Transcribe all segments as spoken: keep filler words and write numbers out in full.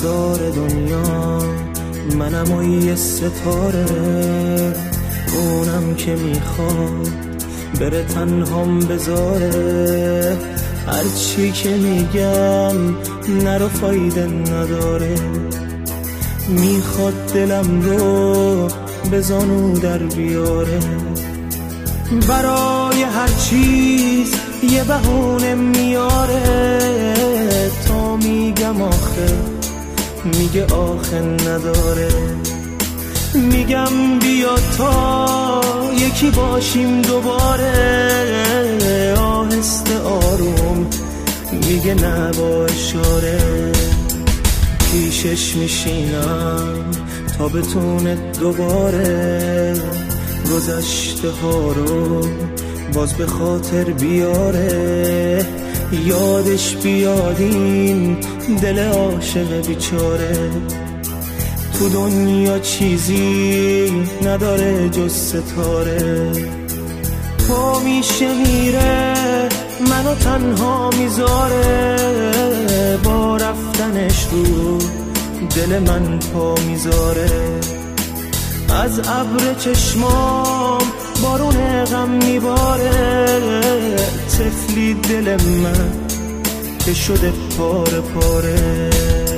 مدار دنیا، منم و یه ستاره، اونم که میخواد بره تنهام بذاره. هرچی که میگم نرو فایده نداره، میخواد دلم رو به زانو در بیاره. برای هر چیز یه بهونه میاره، تا میگم آخه میگه آخه نداره. میگم بیا تا یکی باشیم دوباره، آهسته آروم میگه نه با اشاره. پیشش میشینم تا بتونه دوباره گذشته ها رو باز به خاطر بیاره. یادش بیادین دل عاشق بیچاره، تو دنیا چیزی نداره جز ستاره. پا میشه میره منو تنها میذاره، با رفتنش رو دل من پا میذاره. از ابر چشمام بارون غم میباره، طفلی دل من که شده پاره پاره.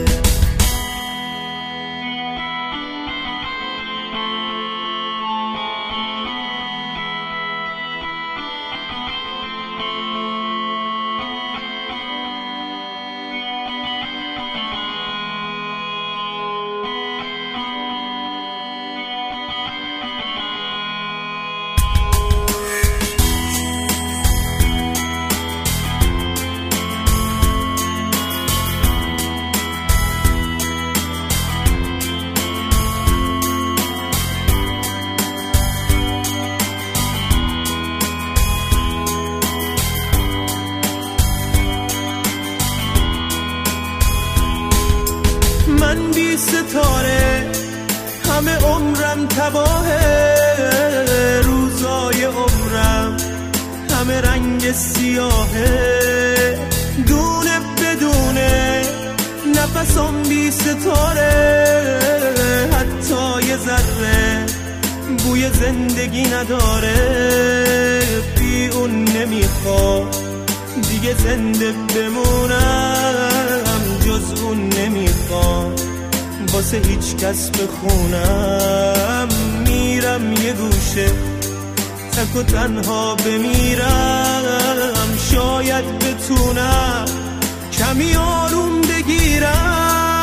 من بی ستاره همه عمرم تباهه، روزای عمرم همه رنگ سیاهه. دونه بدونه نفسم بی ستاره، حتی یه ذره بوی زندگی نداره. بی اون نمیخواد دیگه زنده بمونم، جز اون نمیخواد واسه هیچ کس بخونم. میرم یه گوشه تک و تنها بمیرم، شاید بتونم کمی آروم بگیرم.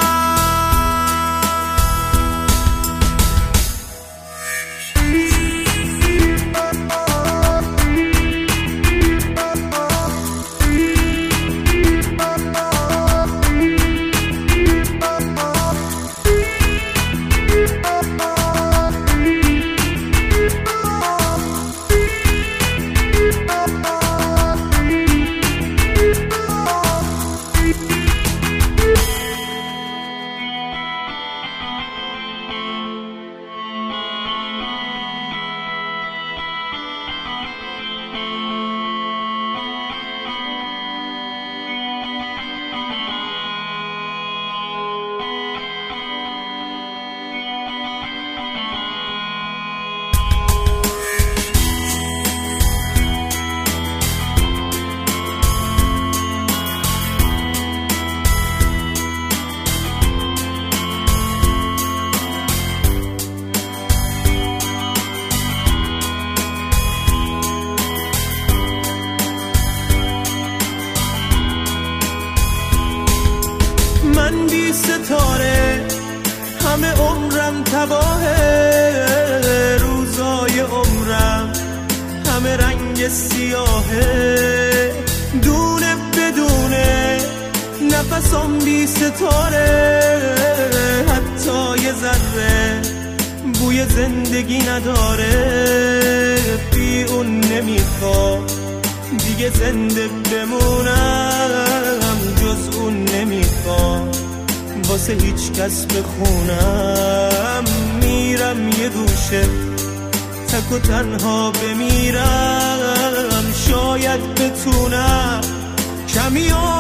من بی ستاره همه عمرم تباهه، روزای عمرم همه رنگ سیاهه. دونه بدونه نفسم بی ستاره، حتی یه ذره بوی زندگی نداره. بی اون نمیخواد دیگه زنده بمونم، جز اون نمیخواد واسه هیچ کس بخونم. میرم یه گوشه تک و تنها بمیرم، شاید بتونم کمی